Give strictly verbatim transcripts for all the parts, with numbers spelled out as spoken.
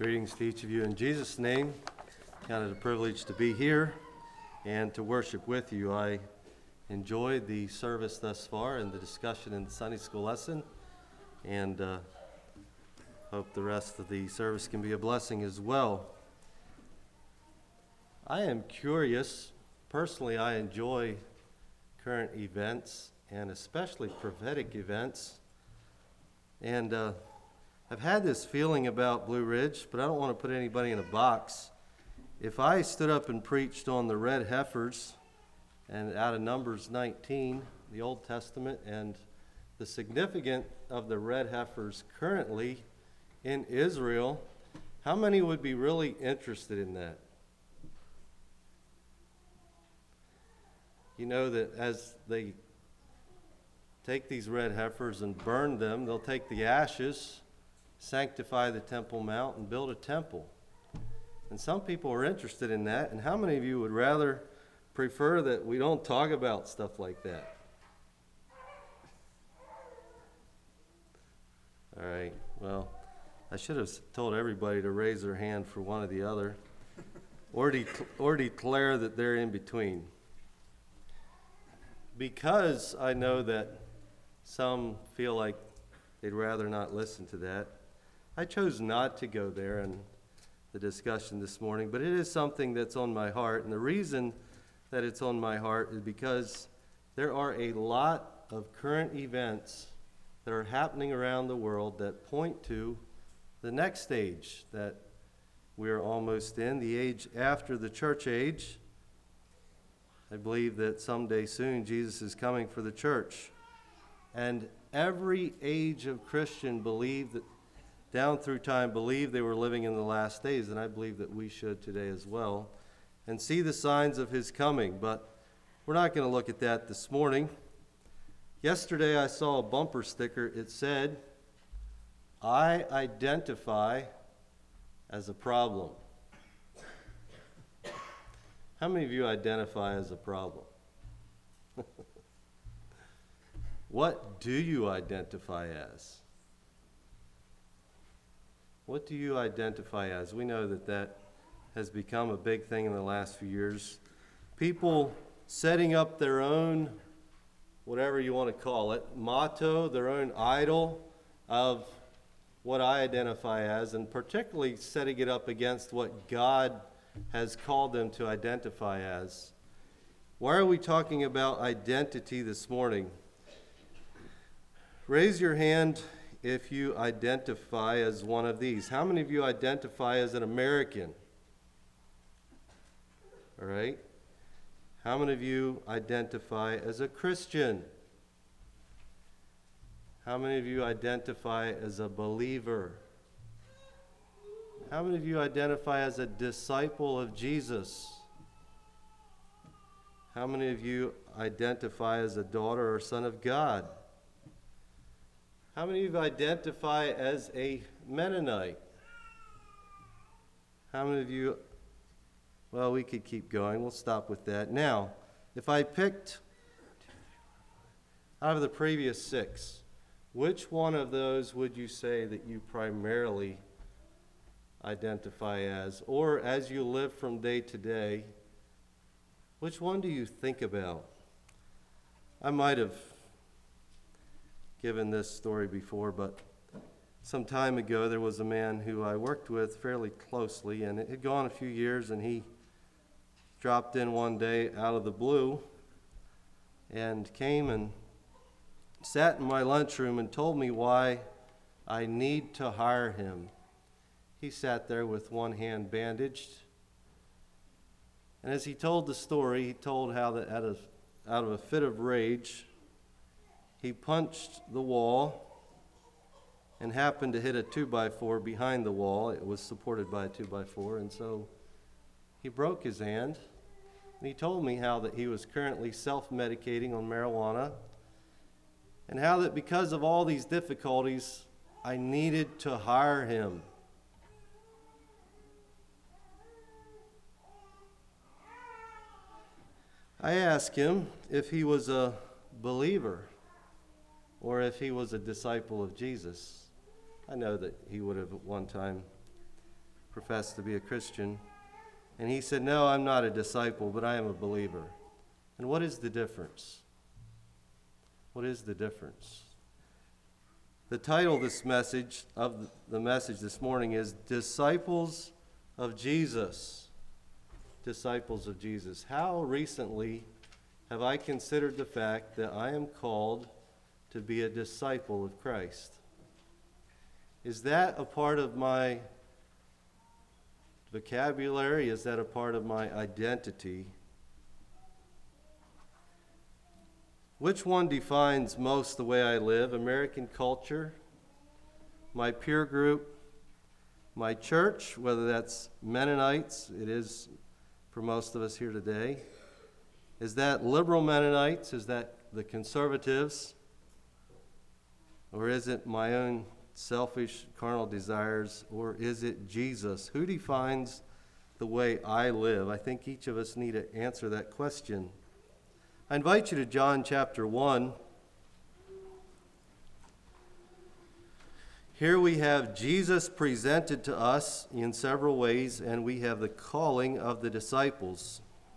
Greetings to each of you in Jesus' name. Count it a privilege to be here and to worship with you. I enjoyed the service thus far and the discussion in the Sunday school lesson, and uh, hope the rest of the service can be a blessing as well. I am curious. Personally, I enjoy current events and especially prophetic events. And uh, I've had this feeling about Blue Ridge, but I don't want to put anybody in a box. If I stood up and preached on the red heifers and out of Numbers nineteen, the Old Testament, and the significance of the red heifers currently in Israel, how many would be really interested in that? You know that as they take these red heifers and burn them, they'll take the ashes, sanctify the Temple Mount, and build a temple. And some people are interested in that. And how many of you would rather prefer that we don't talk about stuff like that? All right, well, I should have told everybody to raise their hand for one or the other, or, de- or declare that they're in between. Because I know that some feel like they'd rather not listen to that, I chose not to go there in the discussion this morning, but it is something that's on my heart. And the reason that it's on my heart is because there are a lot of current events that are happening around the world that point to the next stage that we're almost in, the age after the church age. I believe that someday soon Jesus is coming for the church. And every age of Christian believed that down through time, believed they were living in the last days, and I believe that we should today as well, and see the signs of his coming. But we're not going to look at that this morning. Yesterday I saw a bumper sticker. It said, "I identify as a problem." How many of you identify as a problem? What do you identify as? What do you identify as? We know that that has become a big thing in the last few years. People setting up their own, whatever you want to call it, motto, their own idol of what I identify as, and particularly setting it up against what God has called them to identify as. Why are we talking about identity this morning? Raise your hand if you identify as one of these. How many of you identify as an American? All right. How many of you identify as a Christian? How many of you identify as a believer? How many of you identify as a disciple of Jesus? How many of you identify as a daughter or son of God? How many of you identify as a Mennonite? How many of you, well, we could keep going. We'll stop with that. Now, if I picked out of the previous six, which one of those would you say that you primarily identify as? Or as you live from day to day, which one do you think about? I might have given this story before, but some time ago there was a man who I worked with fairly closely, and it had gone a few years, and he dropped in one day out of the blue and came and sat in my lunchroom and told me why I need to hire him. He sat there with one hand bandaged, and as he told the story, he told how that out of, out of a fit of rage, he punched the wall and happened to hit a two by four behind the wall. It was supported by a two by four, and so he broke his hand. And he told me how that he was currently self-medicating on marijuana, and how that because of all these difficulties, I needed to hire him. I asked him if he was a believer or if he was a disciple of Jesus. I know that he would have at one time professed to be a Christian. And he said, no, I'm not a disciple, but I am a believer. And what is the difference? What is the difference? The title of this message, of the message this morning is Disciples of Jesus. Disciples of Jesus. How recently have I considered the fact that I am called to be a disciple of Christ? Is that a part of my vocabulary? Is that a part of my identity? Which one defines most the way I live? American culture, my peer group, my church, whether that's Mennonites, it is for most of us here today. Is that liberal Mennonites? Is that the conservatives? Or is it my own selfish carnal desires? Or is it Jesus? Who defines the way I live? I think each of us need to answer that question. I invite you to John chapter one. Here we have Jesus presented to us in several ways, and we have the calling of the disciples.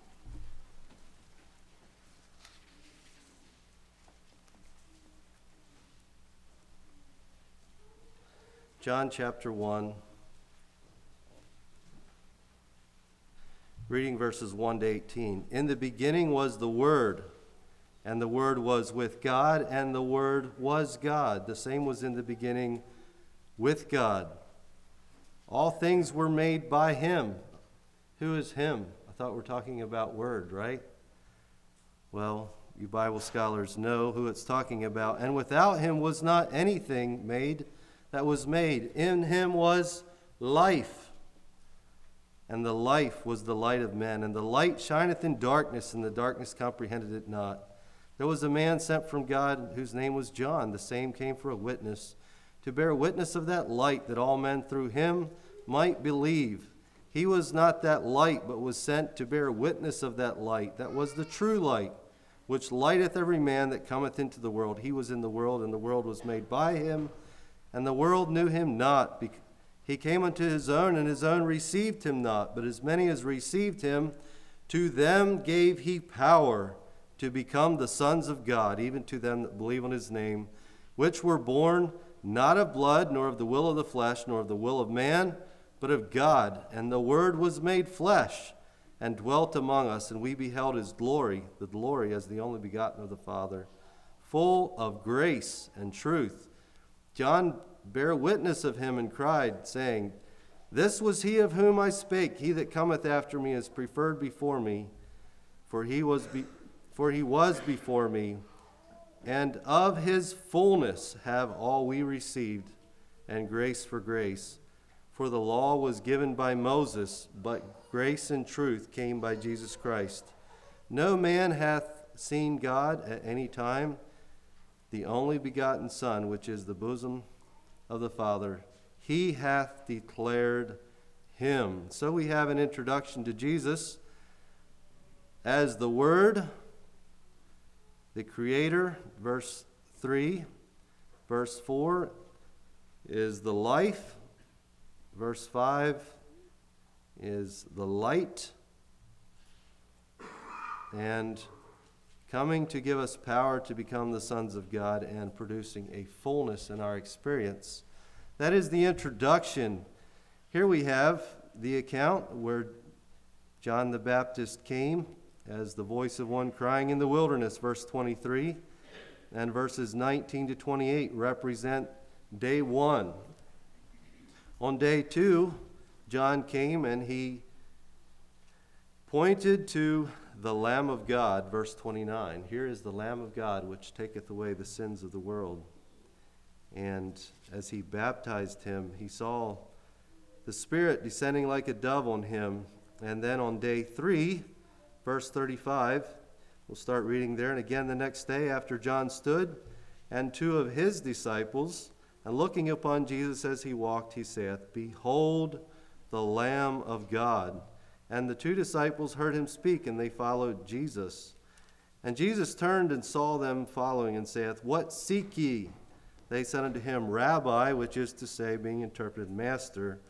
John chapter one, reading verses one to eighteen. In the beginning was the Word, and the Word was with God, and the Word was God. The same was in the beginning with God. All things were made by Him. Who is Him? I thought we're talking about Word, right? Well, you Bible scholars know who it's talking about. And without Him was not anything made that was made. In Him was life, and the life was the light of men. And the light shineth in darkness, and the darkness comprehended it not. There was a man sent from God whose name was John. The same came for a witness, to bear witness of that light, that all men through him might believe. He was not that light, but was sent to bear witness of that light. That was the true light, which lighteth every man that cometh into the world. He was in the world, and the world was made by him, and the world knew him not. He came unto his own, and his own received him not. But as many as received him, to them gave he power to become the sons of God, even to them that believe on his name, which were born not of blood, nor of the will of the flesh, nor of the will of man, but of God. And the Word was made flesh, and dwelt among us, and we beheld his glory, the glory as the only begotten of the Father, full of grace and truth. John bare witness of him and cried, saying, This was he of whom I spake. He that cometh after me is preferred before me, for he was be- for he was before me. And of his fullness have all we received, and grace for grace. For the law was given by Moses, but grace and truth came by Jesus Christ. No man hath seen God at any time. The only begotten Son, which is the bosom of the Father, he hath declared him. So we have an introduction to Jesus as the Word, the Creator, verse three. Verse four is the life. Verse five is the light. And coming to give us power to become the sons of God and producing a fullness in our experience. That is the introduction. Here we have the account where John the Baptist came as the voice of one crying in the wilderness, verse twenty-three, and verses nineteen to twenty-eight represent day one. On day two, John came and he pointed to the Lamb of God, verse twenty-nine. Here is the Lamb of God, which taketh away the sins of the world. And as he baptized him, he saw the Spirit descending like a dove on him. And then on day three, verse thirty-five, we'll start reading there. And again the next day after John stood, and two of his disciples, and looking upon Jesus as he walked, he saith, Behold the Lamb of God. And the two disciples heard him speak, and they followed Jesus. And Jesus turned and saw them following, and saith, What seek ye? They said unto him, Rabbi, which is to say, being interpreted, Master,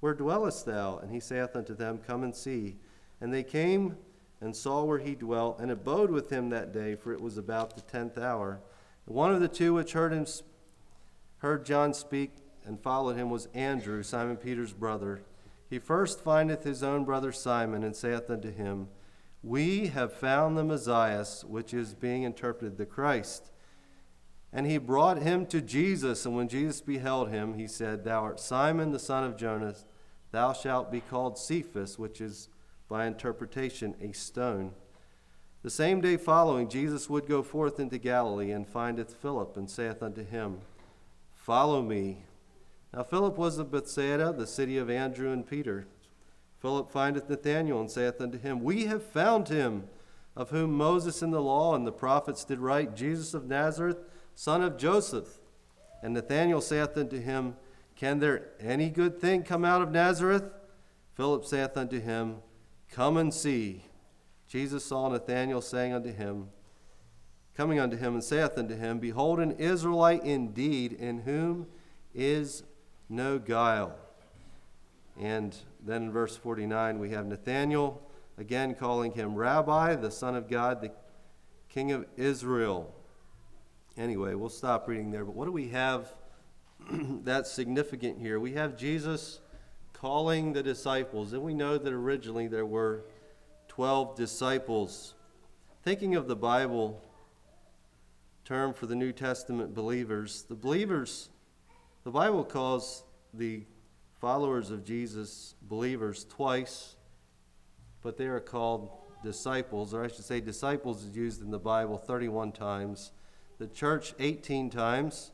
Where dwellest thou? And he saith unto them, Come and see. And they came and saw where he dwelt, and abode with him that day, for it was about the tenth hour. And one of the two which heard him heard John speak and followed him was Andrew, Simon Peter's brother. He first findeth his own brother Simon, and saith unto him, We have found the Messiah, which is being interpreted the Christ. And he brought him to Jesus, and when Jesus beheld him, he said, Thou art Simon the son of Jonas, thou shalt be called Cephas, which is by interpretation a stone. The same day following, Jesus would go forth into Galilee, and findeth Philip, and saith unto him, Follow me. Now Philip was of Bethsaida, the city of Andrew and Peter. Philip findeth Nathanael, and saith unto him, We have found him, of whom Moses in the law and the prophets did write, Jesus of Nazareth, son of Joseph. And Nathanael saith unto him, Can there any good thing come out of Nazareth? Philip saith unto him, Come and see. Jesus saw Nathanael saying unto him, coming unto him, and saith unto him, Behold, an Israelite indeed, in whom is no guile. And then in verse forty-nine, we have Nathanael again calling him Rabbi, the Son of God, the King of Israel. Anyway, we'll stop reading there. But what do we have that's significant here? We have Jesus calling the disciples. And we know that originally there were twelve disciples. Thinking of the Bible term for the New Testament believers, the believers, the Bible calls the followers of Jesus believers twice, but they are called disciples, or I should say disciples is used in the Bible thirty-one times. The church eighteen times.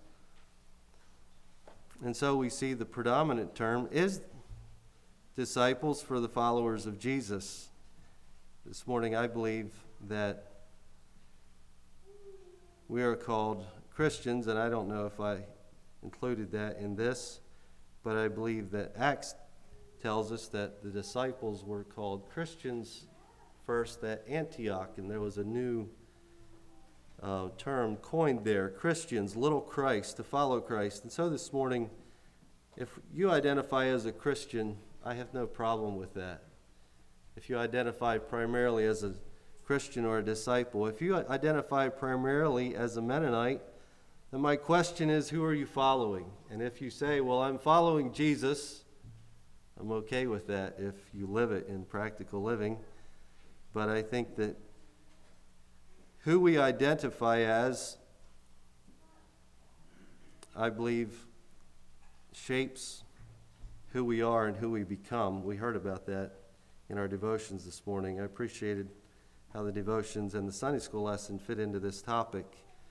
And so we see the predominant term is disciples for the followers of Jesus. This morning I believe that we are called Christians, and I don't know if I included that in this, but I believe that Acts tells us that the disciples were called Christians first at Antioch, and there was a new Uh, term coined there, Christians, little Christ, to follow Christ. And so this morning, if you identify as a Christian, I have no problem with that. If you identify primarily as a Christian or a disciple, if you identify primarily as a Mennonite, then my question is, who are you following? And if you say, well, I'm following Jesus, I'm okay with that if you live it in practical living. But I think that who we identify as, I believe, shapes who we are and who we become. We heard about that in our devotions this morning. I appreciated how the devotions and the Sunday school lesson fit into this topic.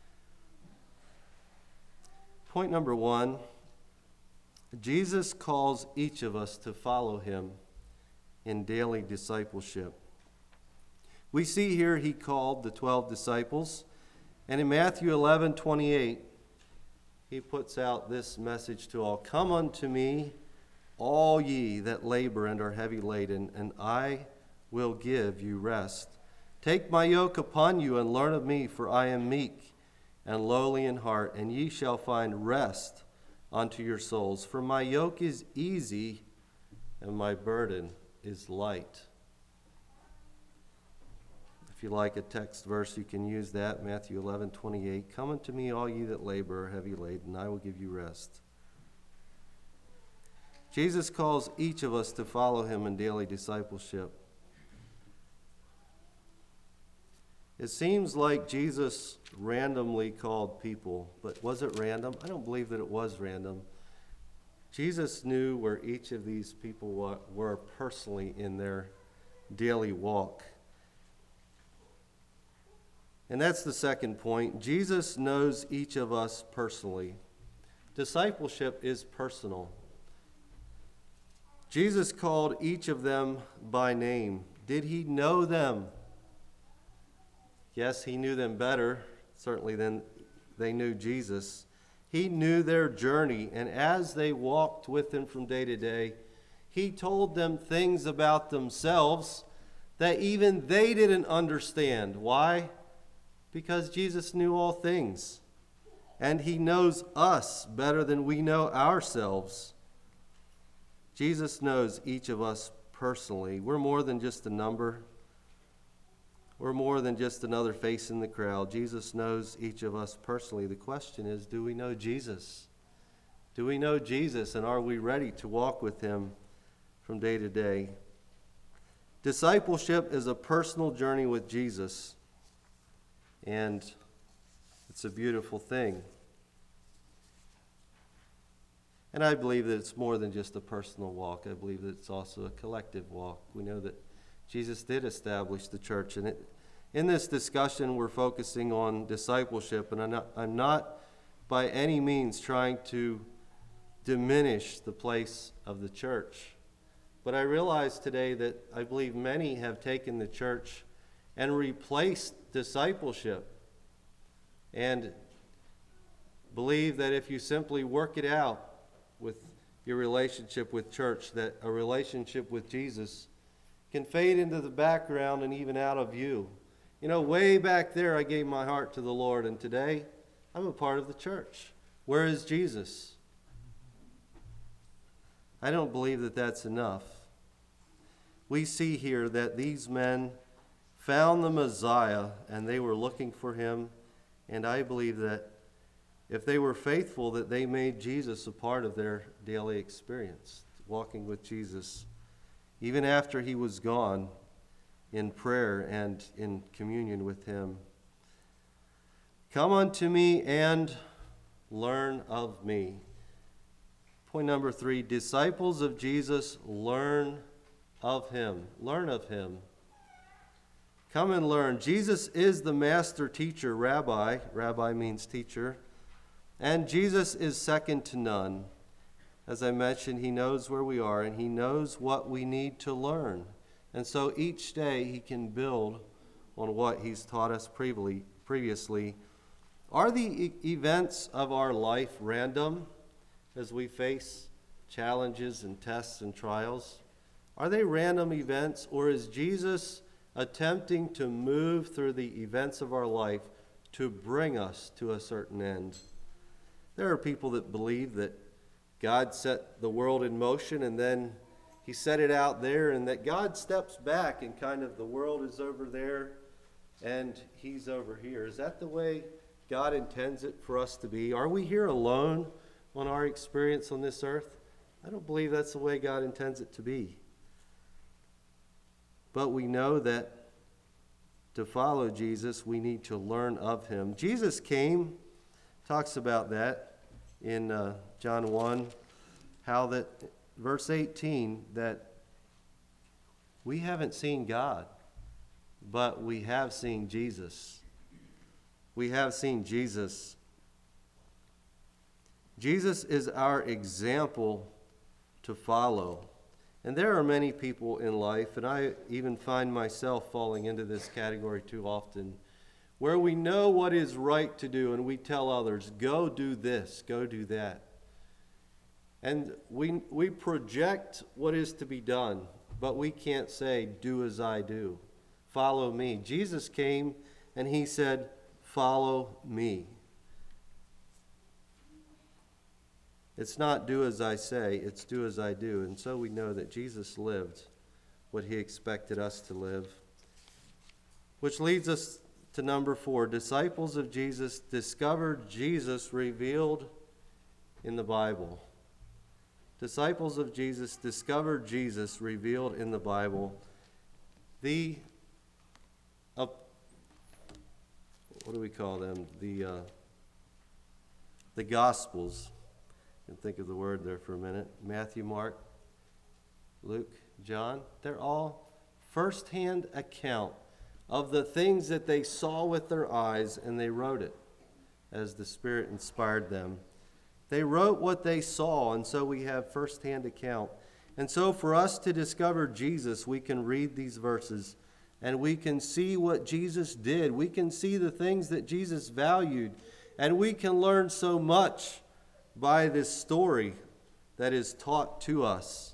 Point number one, Jesus calls each of us to follow him in daily discipleship. We see here he called the twelve disciples, and in Matthew eleven twenty-eight, he puts out this message to all. Come unto me, all ye that labor and are heavy laden, and I will give you rest. Take my yoke upon you and learn of me, for I am meek and lowly in heart, and ye shall find rest unto your souls. For my yoke is easy and my burden is light. If you like a text verse, you can use that, Matthew eleven twenty-eight. Come unto me, all ye that labor are heavy laden, and I will give you rest. Jesus calls each of us to follow him in daily discipleship. It seems like Jesus randomly called people, but was it random? I don't believe that it was random. Jesus knew where each of these people were personally in their daily walk. And that's the second point. Jesus knows each of us personally. Discipleship is personal. Jesus called each of them by name. Did he know them? Yes, he knew them better, certainly, than they knew Jesus. He knew their journey, and as they walked with him from day to day, he told them things about themselves that even they didn't understand. Why? Because Jesus knew all things, and he knows us better than we know ourselves. Jesus knows each of us personally. We're more than just a number. We're more than just another face in the crowd. Jesus knows each of us personally. The question is, do we know Jesus? Do we know Jesus, and are we ready to walk with him from day to day? Discipleship is a personal journey with Jesus, and it's a beautiful thing. And I believe that it's more than just a personal walk. I believe that it's also a collective walk. We know that Jesus did establish the church, and it, in this discussion we're focusing on discipleship, and I'm not, I'm not by any means trying to diminish the place of the church. But I realize today that I believe many have taken the church and replaced discipleship and believe that if you simply work it out with your relationship with church, that a relationship with Jesus can fade into the background and even out of view. You know, way back there I gave my heart to the Lord, and today I'm a part of the church. Where is Jesus? I don't believe that that's enough. We see here that these men found the Messiah and they were looking for him, and I believe that if they were faithful, that they made Jesus a part of their daily experience, walking with Jesus, even after he was gone, in prayer and in communion with him. Come unto me and learn of me. Point number three, disciples of Jesus learn of him. Learn of him. Come and learn. Jesus is the master teacher, rabbi. Rabbi means teacher. And Jesus is second to none. As I mentioned, he knows where we are and he knows what we need to learn. And so each day he can build on what he's taught us previously. Are the e- events of our life random as we face challenges and tests and trials? Are they random events, or is Jesus attempting to move through the events of our life to bring us to a certain end? There are people that believe that God set the world in motion and then he set it out there, and that God steps back and kind of the world is over there and he's over here. Is that the way God intends it for us to be? Are we here alone on our experience on this earth? I don't believe that's the way God intends it to be. But we know that to follow Jesus, we need to learn of him. Jesus came, talks about that in uh, John one, how that, verse eighteen, that we haven't seen God, but we have seen Jesus. We have seen Jesus. Jesus is our example to follow. And there are many people in life, and I even find myself falling into this category too often, where we know what is right to do and we tell others, go do this, go do that. And we we project what is to be done, but we can't say, do as I do, follow me. Jesus came and he said, follow me. It's not do as I say, it's do as I do. And so we know that Jesus lived what he expected us to live. Which leads us to number four. Disciples of Jesus discovered Jesus revealed in the Bible. Disciples of Jesus discovered Jesus revealed in the Bible. The, uh, what do we call them? The, uh, the Gospels. I can think of the word there for a minute. Matthew, Mark, Luke, John. They're all first-hand account of the things that they saw with their eyes, and they wrote it as the Spirit inspired them. They wrote what they saw, and so we have first-hand account. And so for us to discover Jesus, we can read these verses, and we can see what Jesus did. We can see the things that Jesus valued, and we can learn so much by this story that is taught to us.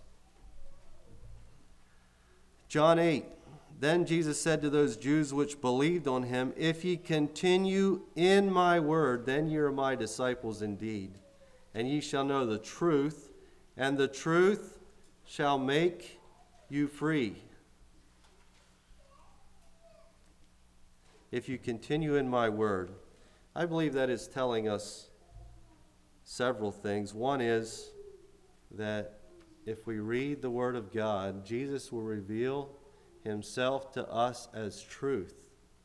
John eight, then Jesus said to those Jews which believed on him, if ye continue in my word, then ye are my disciples indeed, and ye shall know the truth, and the truth shall make you free. If you continue in my word. I believe that is telling us several things. One is that if we read the word of God, Jesus will reveal himself to us as truth.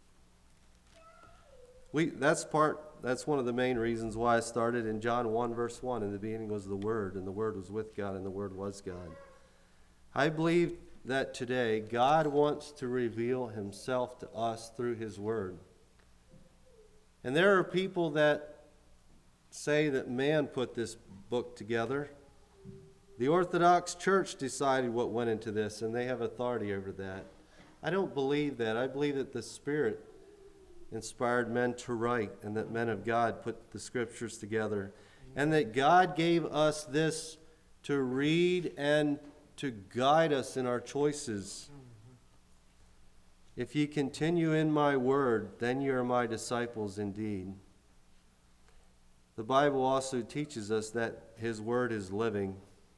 We that's part that's one of the main reasons why I started in John one verse one. In the beginning was the Word, and the Word was with God, and the Word was God. I believe that today God wants to reveal himself to us through his word. And there are people that say that man put this book together. The Orthodox Church decided what went into this, and they have authority over that. I don't believe that. I believe that the Spirit inspired men to write, and that men of God put the Scriptures together, and that God gave us this to read and to guide us in our choices. If ye continue in my word, then ye are my disciples indeed. The Bible also teaches us that his word is living.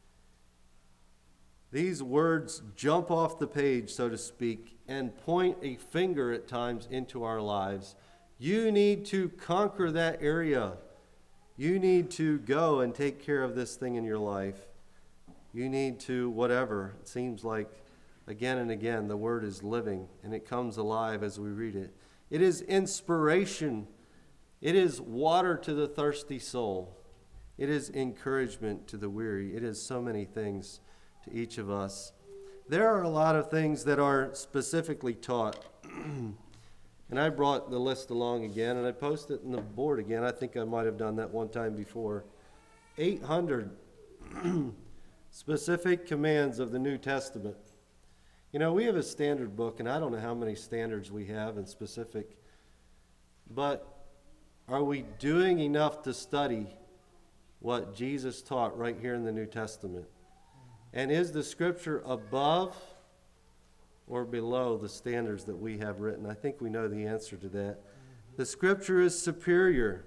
These words jump off the page, so to speak, and point a finger at times into our lives. You need to conquer that area. You need to go and take care of this thing in your life. You need to whatever. It seems like again and again the word is living and it comes alive as we read it. It is inspiration. It is water to the thirsty soul. It is encouragement to the weary. It is so many things to each of us. There are a lot of things that are specifically taught. And I brought the list along again, and I posted it on the board again. I think I might have done that one time before. eight hundred specific commands of the New Testament. You know, we have a standard book, and I don't know how many standards we have in specific, but are we doing enough to study what Jesus taught right here in the New Testament? And is the Scripture above or below the standards that we have written? I think we know the answer to that. The Scripture is superior.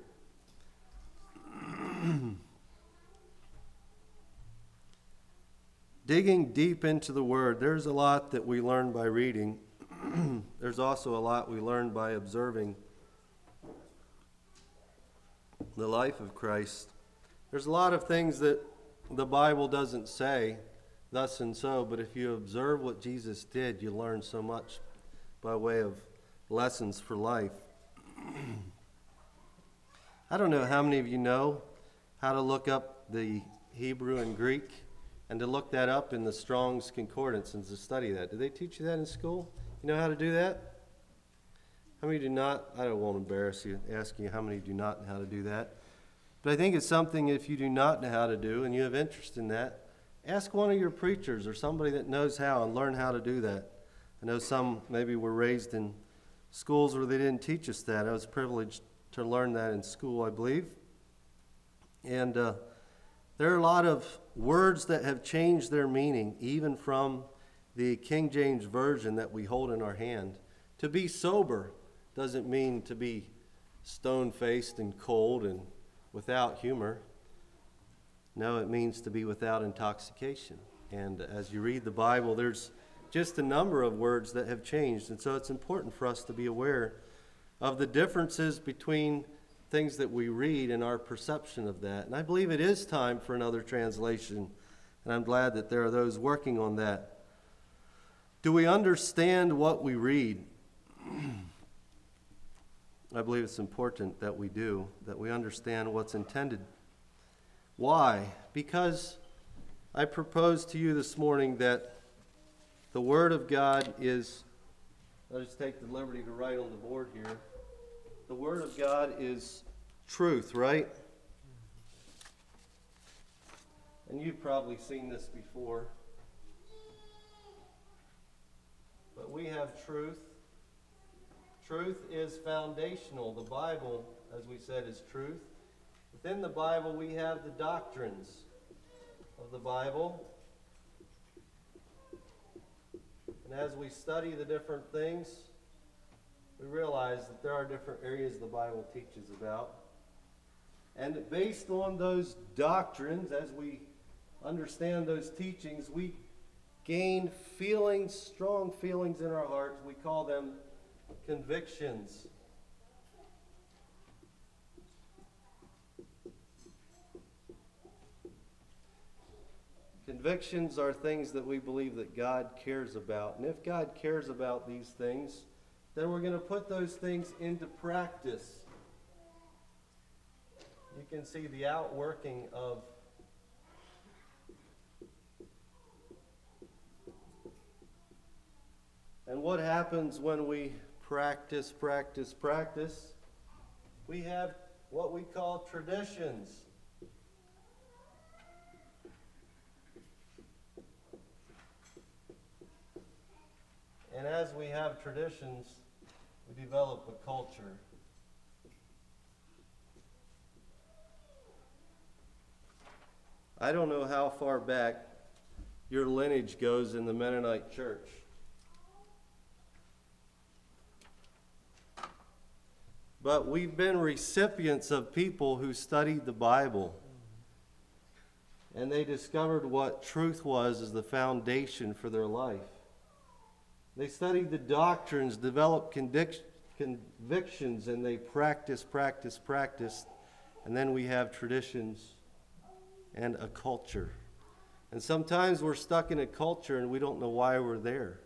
Digging deep into the Word, there's a lot that we learn by reading. There's also a lot we learn by observing the life of Christ. There's a lot of things that the Bible doesn't say, thus and so, but if you observe what Jesus did, you learn so much by way of lessons for life. I don't know how many of you know how to look up the Hebrew and Greek and to look that up in the Strong's Concordance and to study that. Did they teach you that in school? You know how to do that? How many do not? I don't want to embarrass you asking you how many do not know how to do that. But I think it's something if you do not know how to do and you have interest in that, ask one of your preachers or somebody that knows how and learn how to do that. I know some maybe were raised in schools where they didn't teach us that. I was privileged to learn that in school, I believe. And uh, there are a lot of words that have changed their meaning, even from the King James Version that we hold in our hand. To be sober doesn't mean to be stone-faced and cold and without humor. No, it means to be without intoxication. And as you read the Bible, there's just a number of words that have changed. And so it's important for us to be aware of the differences between things that we read and our perception of that. And I believe it is time for another translation. And I'm glad that there are those working on that. Do we understand what we read? I believe it's important that we do, that we understand what's intended. Why? Because I propose to you this morning that the Word of God is, I'll just take the liberty to write on the board here. The Word of God is truth, right? And you've probably seen this before. But we have truth. Truth is foundational. The Bible, as we said, is truth. Within the Bible, we have the doctrines of the Bible. And as we study the different things, we realize that there are different areas the Bible teaches about. And based on those doctrines, as we understand those teachings, we gain feelings, strong feelings in our hearts. We call them convictions. Convictions are things that we believe that God cares about. And if God cares about these things, then we're going to put those things into practice. You can see the outworking of and what happens when we practice, practice, practice? We have what we call traditions. And as we have traditions, we develop a culture. I don't know how far back your lineage goes in the Mennonite church. But we've been recipients of people who studied the Bible. And they discovered what truth was as the foundation for their life. They studied the doctrines, developed convic- convictions, and they practice, practice, practice. And then we have traditions and a culture. And sometimes we're stuck in a culture and we don't know why we're there.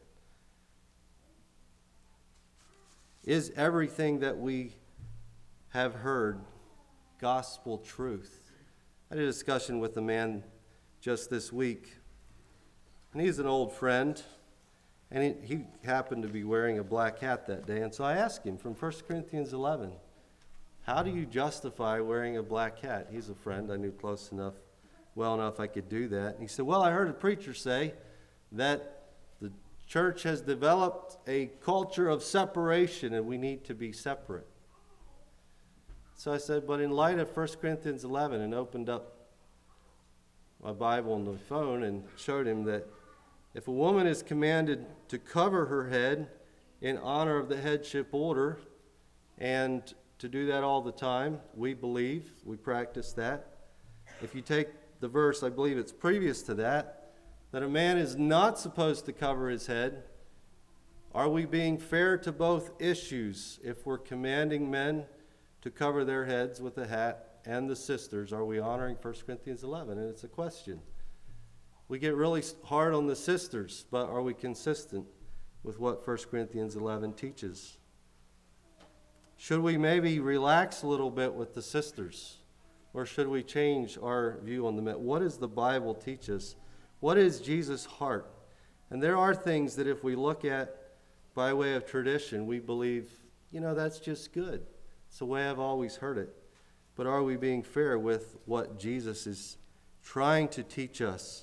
Is everything that we have heard gospel truth? I had a discussion with a man just this week, and he's an old friend, and he, he happened to be wearing a black hat that day, and so I asked him from First Corinthians eleven, how do you justify wearing a black hat? He's a friend I knew close enough, well enough I could do that. And he said, well, I heard a preacher say that the church has developed a culture of separation and we need to be separate. So I said, but in light of First Corinthians eleven, and opened up my Bible on the phone and showed him that if a woman is commanded to cover her head in honor of the headship order, and to do that all the time, we believe, we practice that. If you take the verse, I believe it's previous to that, that a man is not supposed to cover his head, are we being fair to both issues if we're commanding men to cover their heads with a hat, and the sisters, are we honoring First Corinthians eleven? And it's a question. We get really hard on the sisters, but are we consistent with what First Corinthians eleven teaches? Should we maybe relax a little bit with the sisters? Or should we change our view on the men? What does the Bible teach us? What is Jesus' heart? And there are things that if we look at by way of tradition, we believe, you know, that's just good. It's the way I've always heard it. But are we being fair with what Jesus is trying to teach us?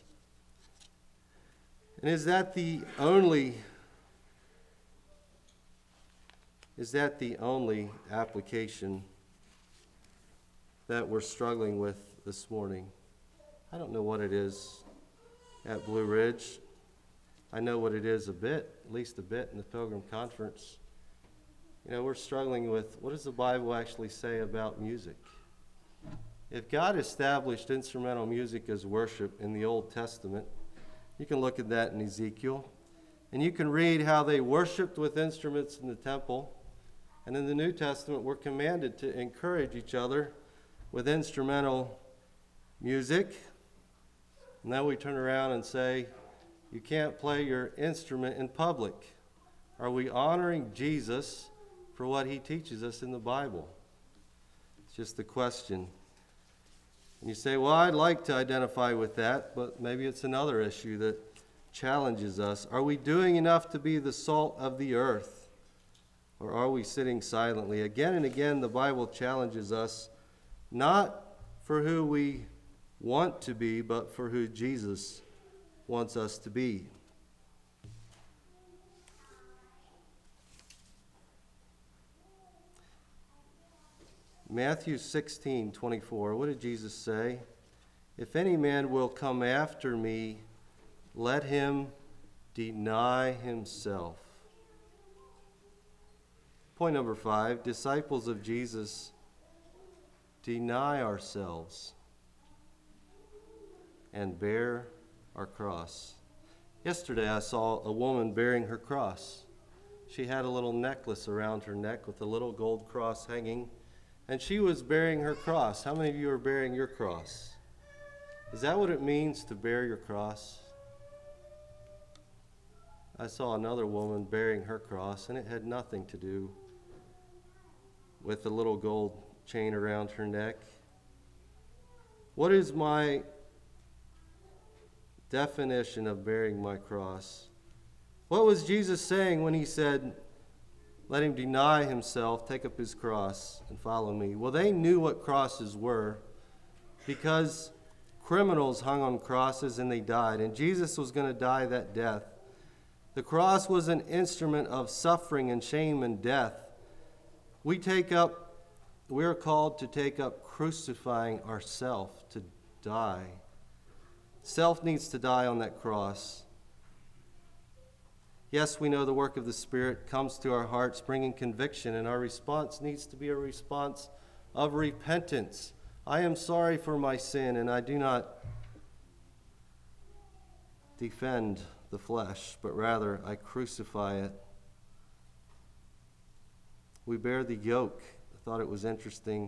And is that the only is that the only application that we're struggling with this morning? I don't know what it is at Blue Ridge. I know what it is a bit, at least a bit in the Pilgrim Conference. You know, we're struggling with, what does the Bible actually say about music? If God established instrumental music as worship in the Old Testament, you can look at that in Ezekiel, and you can read how they worshiped with instruments in the temple. And in the New Testament, we're commanded to encourage each other with instrumental music. And then we turn around and say, you can't play your instrument in public. Are we honoring Jesus for what he teaches us in the Bible? It's just the question. And you say, well, I'd like to identify with that, but maybe it's another issue that challenges us. Are we doing enough to be the salt of the earth? Or are we sitting silently? Again and again, the Bible challenges us not for who we want to be, but for who Jesus wants us to be. Matthew sixteen twenty-four, what did Jesus say? If any man will come after me, let him deny himself. Point number five, disciples of Jesus deny ourselves. and bear our cross. Yesterday I saw a woman bearing her cross. She had a little necklace around her neck with a little gold cross hanging, and she was bearing her cross. How many of you are bearing your cross? Is that what it means to bear your cross? I saw another woman bearing her cross, and it had nothing to do with the little gold chain around her neck. What is my definition of bearing my cross? What was Jesus saying when he said, let him deny himself, take up his cross, and follow me? Well, they knew what crosses were because criminals hung on crosses and they died, and Jesus was going to die that death. The cross was an instrument of suffering and shame and death. We take up, we're called to take up crucifying ourselves, to die. Self needs to die on that cross. Yes, we know the work of the Spirit comes to our hearts, bringing conviction, and our response needs to be a response of repentance. I am sorry for my sin, and I do not defend the flesh, but rather I crucify it. We bear the yoke. I thought it was interesting.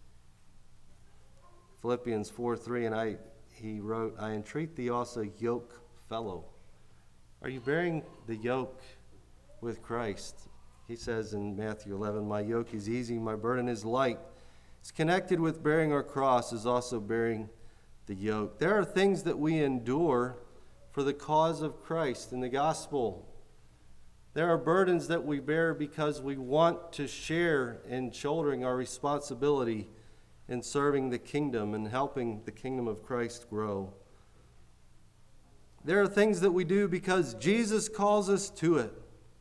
Philippians four three, and I he wrote, I entreat thee also, yoke fellow. Are you bearing the yoke with Christ? He says in Matthew eleven, my yoke is easy, my burden is light. It's connected with bearing our cross is also bearing the yoke. There are things that we endure for the cause of Christ in the gospel. There are burdens that we bear because we want to share in shouldering our responsibility in serving the kingdom and helping the kingdom of Christ grow. There are things that we do because Jesus calls us to it.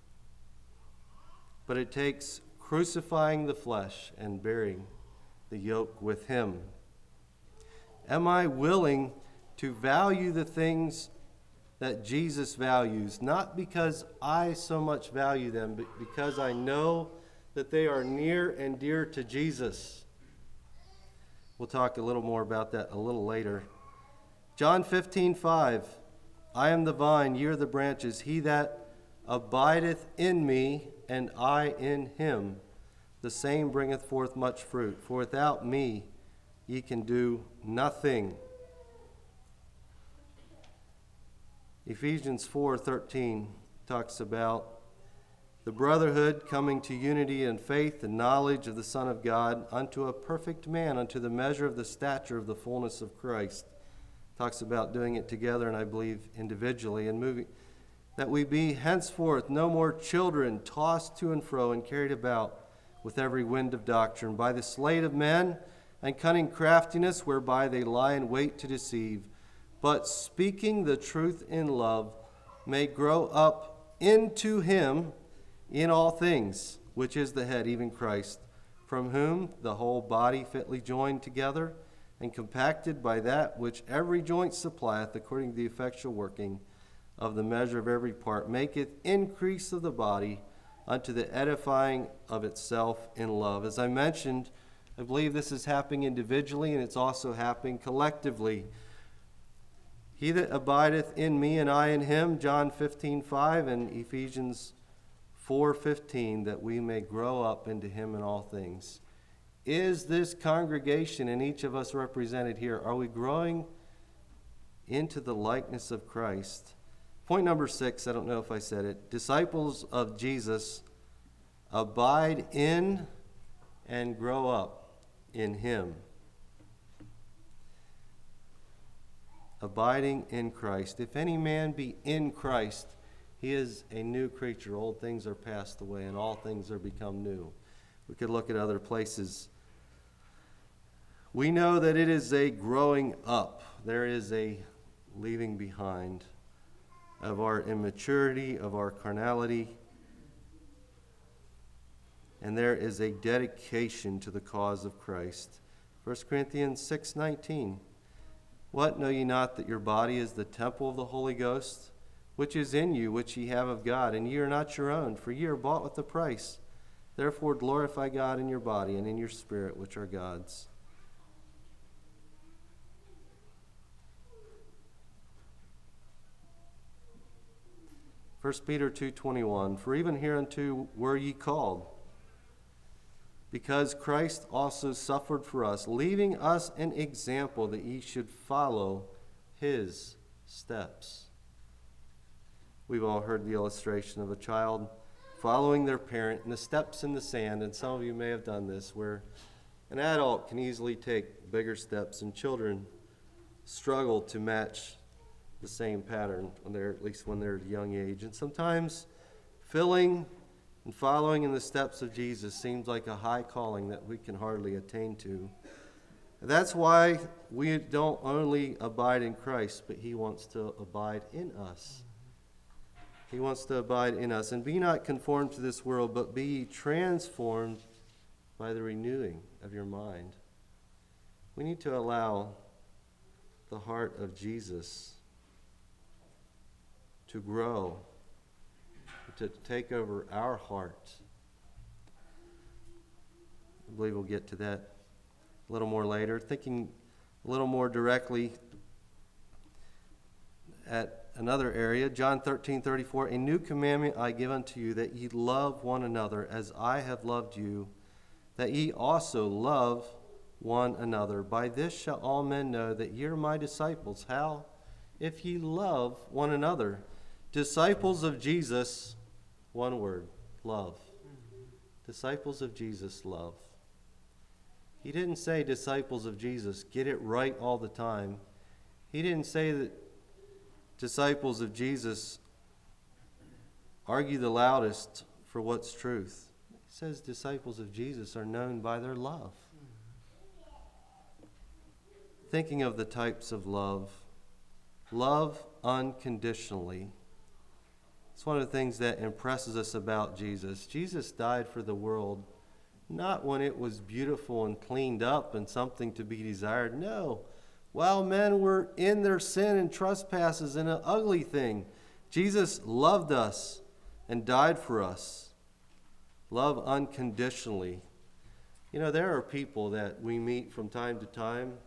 But it takes crucifying the flesh and bearing the yoke with him. Am I willing to value the things that Jesus values, not because I so much value them, but because I know that they are near and dear to Jesus? We'll talk a little more about that a little later. John fifteen five, I am the vine, ye are the branches. He that abideth in me, and I in him, the same bringeth forth much fruit. For without me ye can do nothing. Ephesians four thirteen talks about the brotherhood coming to unity in faith and knowledge of the Son of God, unto a perfect man, unto the measure of the stature of the fullness of Christ. Talks about doing it together, and I believe individually, and moving, that we be henceforth no more children, tossed to and fro and carried about with every wind of doctrine, by the sleight of men and cunning craftiness, whereby they lie in wait to deceive, but speaking the truth in love, may grow up into him in all things, which is the head, even Christ, from whom the whole body fitly joined together and compacted by that which every joint supplieth, according to the effectual working of the measure of every part, maketh increase of the body unto the edifying of itself in love. As I mentioned, I believe this is happening individually, and it's also happening collectively. He that abideth in me and I in him, John fifteen five, and Ephesians four fifteen, that we may grow up into him in all things. Is this congregation and each of us represented here, are we growing into the likeness of Christ? Point number six, I don't know if I said it. Disciples of Jesus abide in and grow up in him. Abiding in Christ. If any man be in Christ, he is a new creature. Old things are passed away, and all things are become new. We could look at other places. We know that it is a growing up. There is a leaving behind of our immaturity, of our carnality, and there is a dedication to the cause of Christ. First Corinthians six nineteen. What, know ye not that your body is the temple of the Holy Ghost, which is in you, which ye have of God, and ye are not your own, for ye are bought with a price. Therefore glorify God in your body and in your spirit, which are God's. First Peter two twenty-one, for even hereunto were ye called, because Christ also suffered for us, leaving us an example that ye should follow his steps. We've all heard the illustration of a child following their parent in the steps in the sand, and some of you may have done this, where an adult can easily take bigger steps, and children struggle to match the same pattern when they're, at least when they're at a young age. And sometimes filling and following in the steps of Jesus seems like a high calling that we can hardly attain to. And that's why we don't only abide in Christ, but he wants to abide in us. He wants to abide in us. And be not conformed to this world, but be transformed by the renewing of your mind. We need to allow the heart of Jesus to grow, to take over our heart. I believe we'll get to that a little more later. Thinking a little more directly at another area, John thirteen thirty-four, a new commandment I give unto you, that ye love one another as I have loved you, that ye also love one another. By this shall all men know that ye are my disciples. How? If ye love one another. Disciples of Jesus, one word, love. Disciples of Jesus, love. He didn't say disciples of Jesus, get it right all the time. He didn't say that disciples of Jesus argue the loudest for what's truth. He says disciples of Jesus are known by their love. Thinking of the types of love, love unconditionally. It's one of the things that impresses us about Jesus. Jesus died for the world, not when it was beautiful and cleaned up and something to be desired. No. While men were in their sin and trespasses and an ugly thing, Jesus loved us and died for us. Love unconditionally. You know, there are people that we meet from time to time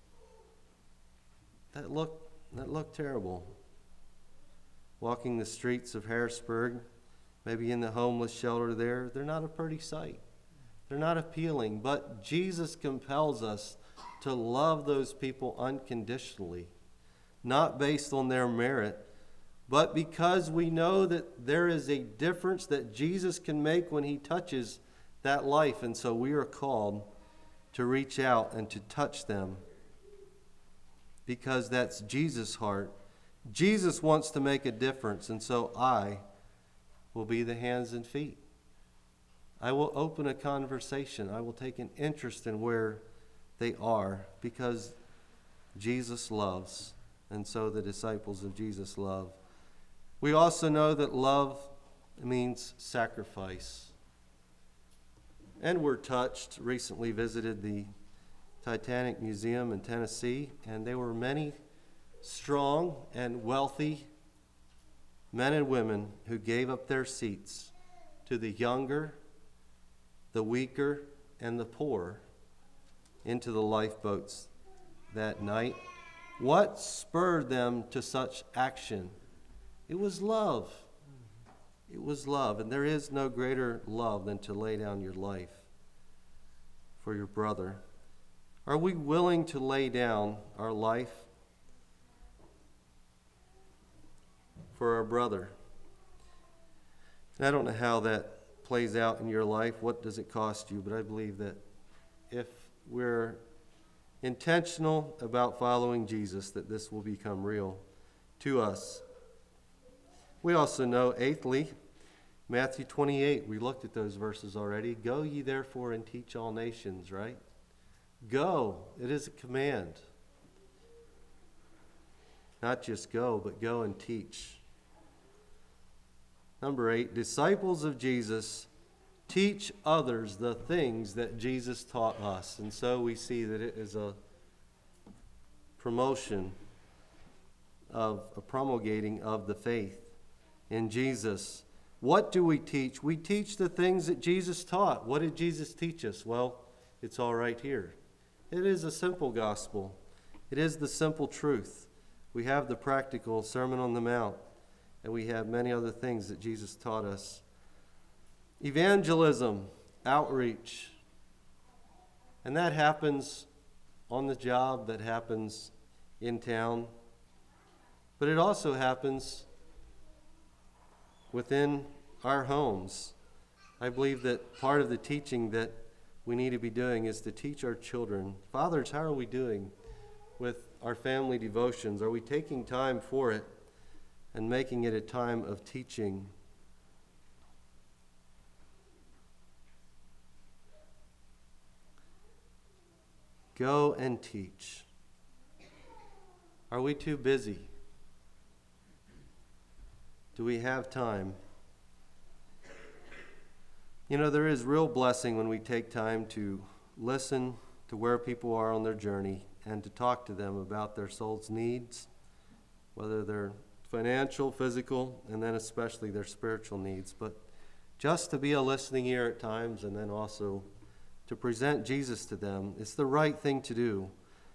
that look that look terrible. Walking the streets of Harrisburg, maybe in the homeless shelter there, they're not a pretty sight. They're not appealing, but Jesus compels us to love those people unconditionally, not based on their merit, but because we know that there is a difference that Jesus can make when he touches that life, and so we are called to reach out and to touch them because that's Jesus' heart. Jesus wants to make a difference, and so I will be the hands and feet. I will open a conversation. I will take an interest in where they are because Jesus loves, and so the disciples of Jesus love. We also know that love means sacrifice. And we're touched, recently visited the Titanic Museum in Tennessee, and there were many strong and wealthy men and women who gave up their seats to the younger, the weaker, and the poor into the lifeboats that night. What spurred them to such action? It was love. It was love. And there is no greater love than to lay down your life for your brother. Are we willing to lay down our life for our brother? And I don't know how that plays out in your life. What does it cost you? But I believe that if we're intentional about following Jesus, that this will become real to us. We also know, eighthly, Matthew twenty-eight, we looked at those verses already. Go ye therefore and teach all nations, right? Go. It is a command. Not just go, but go and teach. Number eight, disciples of Jesus teach others the things that Jesus taught us. And so we see that it is a promotion of a promulgating of the faith in Jesus. What do we teach? We teach the things that Jesus taught. What did Jesus teach us? Well, it's all right here. It is a simple gospel. It is the simple truth. We have the practical Sermon on the Mount. and we have many other things that Jesus taught us. Evangelism, outreach, and that happens on the job, that happens in town, but it also happens within our homes. I believe that part of the teaching that we need to be doing is to teach our children. Fathers, how are we doing with our family devotions? Are we taking time for it and making it a time of teaching? Go and teach. Are we too busy? Do we have time? You know, there is real blessing when we take time to listen to where people are on their journey and to talk to them about their soul's needs, whether they're financial, physical, and then especially their spiritual needs. But just to be a listening ear at times and then also to present Jesus to them, it's the right thing to do.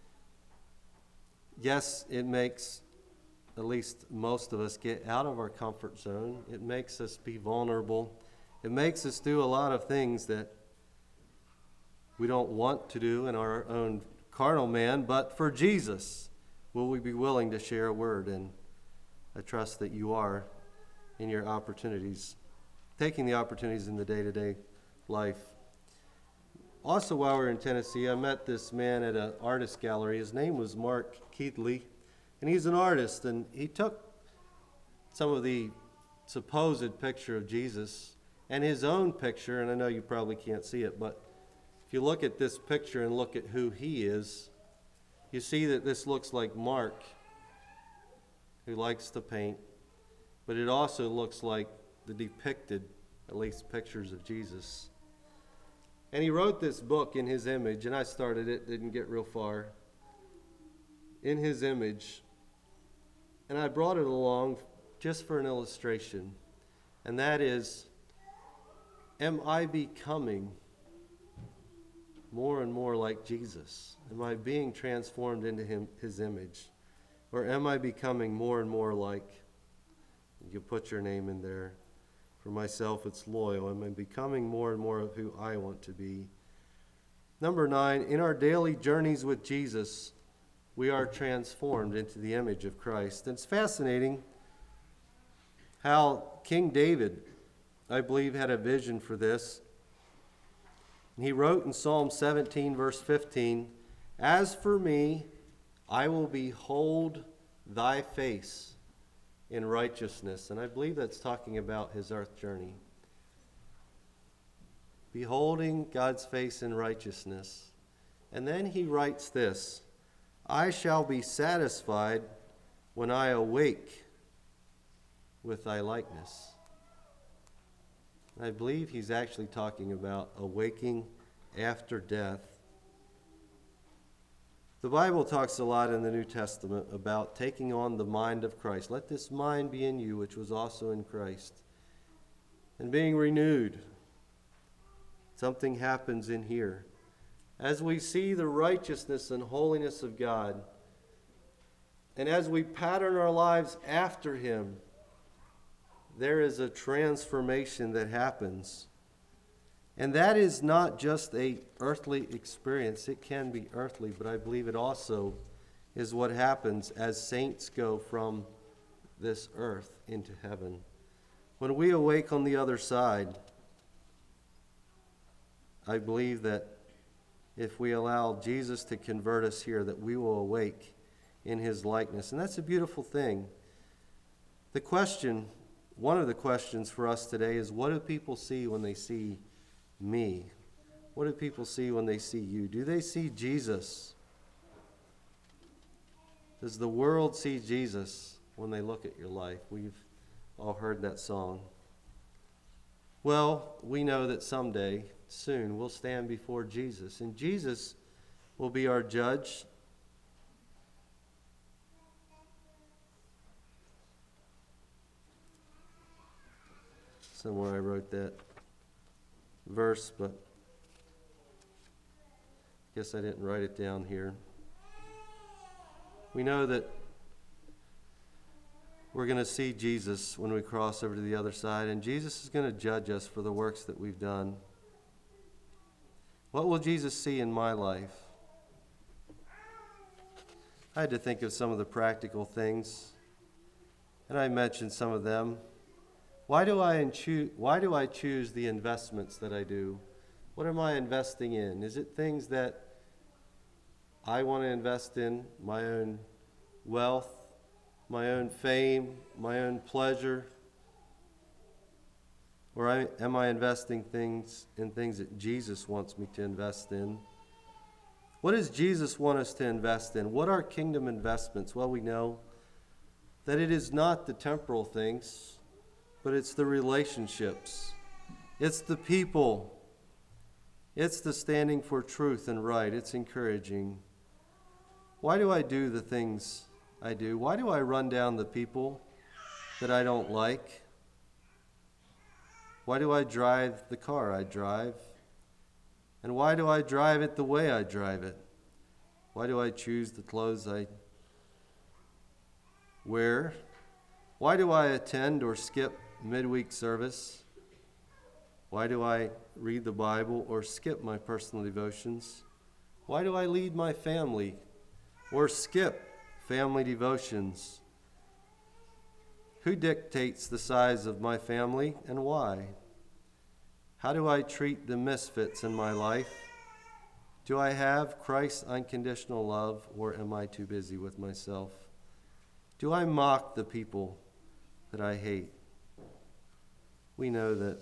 Yes, it makes at least most of us get out of our comfort zone. It makes us be vulnerable. It makes us do a lot of things that we don't want to do in our own carnal man, but for Jesus, will we be willing to share a word? And I trust that you are in your opportunities, taking the opportunities in the day-to-day life. Also, while we were in Tennessee, I met this man at an artist gallery. His name was Mark Keithley, and he's an artist, and he took some of the supposed picture of Jesus and his own picture, and I know you probably can't see it, but if you look at this picture and look at who he is, you see that this looks like Mark, who likes to paint, but it also looks like the depicted, at least, pictures of Jesus. And he wrote this book in his image, and I started it, didn't get real far, in his image. And I brought it along just for an illustration, and that is, am I becoming more and more like Jesus? Am I being transformed into him, his image? Or am I becoming more and more like, you put your name in there. For myself, it's loyal. Am I becoming more and more of who I want to be? Number nine, in our daily journeys with Jesus, we are transformed into the image of Christ. And it's fascinating how King David, I believe, had a vision for this. And he wrote in Psalm seventeen, verse fifteen, "As for me, I will behold thy face in righteousness." And I believe that's talking about his earth journey. Beholding God's face in righteousness. And then he writes this, "I shall be satisfied when I awake with thy likeness." I believe he's actually talking about awaking after death. The Bible talks a lot in the New Testament about taking on the mind of Christ. Let this mind be in you, which was also in Christ. And being renewed. Something happens in here. As we see the righteousness and holiness of God, and as we pattern our lives after him, there is a transformation that happens. And that is not just a earthly experience. It can be earthly, but I believe it also is what happens as saints go from this earth into heaven. When we awake on the other side, I believe that if we allow Jesus to convert us here, that we will awake in his likeness. And that's a beautiful thing. The question, one of the questions for us today is, what do people see when they see me? What do people see when they see you? Do they see Jesus? Does the world see Jesus when they look at your life? We've all heard that song. Well, we know that someday, soon, we'll stand before Jesus, and Jesus will be our judge. Somewhere I wrote that verse, but I guess I didn't write it down here. We know that we're going to see Jesus when we cross over to the other side, and Jesus is going to judge us for the works that we've done. What will Jesus see in my life? I had to think of some of the practical things, and I mentioned some of them. Why do I choose, why do I choose the investments that I do? What am I investing in? Is it things that I want to invest in, my own wealth, my own fame, my own pleasure? Or I, am I investing things in things that Jesus wants me to invest in? What does Jesus want us to invest in? What are kingdom investments? Well, we know that it is not the temporal things, but it's the relationships. It's the people. It's the standing for truth and right. It's encouraging. Why do I do the things I do? Why do I run down the people that I don't like? Why do I drive the car I drive? And why do I drive it the way I drive it? Why do I choose the clothes I wear? Why do I attend or skip midweek service? Why do I read the Bible or skip my personal devotions? Why do I lead my family or skip family devotions? Who dictates the size of my family and why? How do I treat the misfits in my life? Do I have Christ's unconditional love, or am I too busy with myself? Do I mock the people that I hate? We know that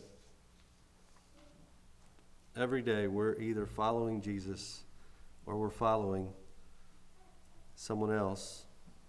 every day we're either following Jesus or we're following someone else.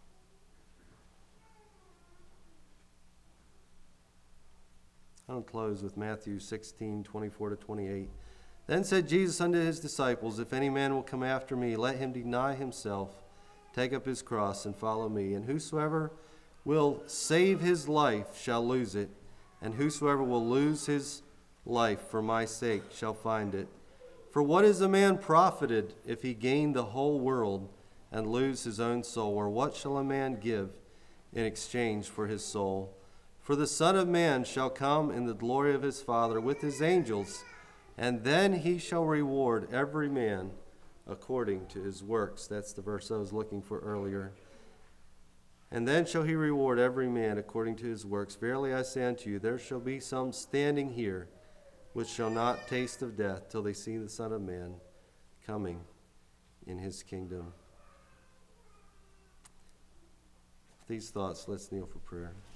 I'll close with Matthew sixteen, twenty-four to twenty-eight. Then said Jesus unto his disciples, If any man will come after me, let him deny himself, take up his cross, and follow me. And whosoever will save his life shall lose it, and whosoever will lose his life for my sake shall find it. For what is a man profited if he gain the whole world and lose his own soul? Or what shall a man give in exchange for his soul? For the Son of Man shall come in the glory of his Father with his angels, and then he shall reward every man according to his works. That's the verse I was looking for earlier. And then shall he reward every man according to his works. Verily I say unto you, there shall be some standing here which shall not taste of death till they see the Son of Man coming in his kingdom. With these thoughts, let's kneel for prayer.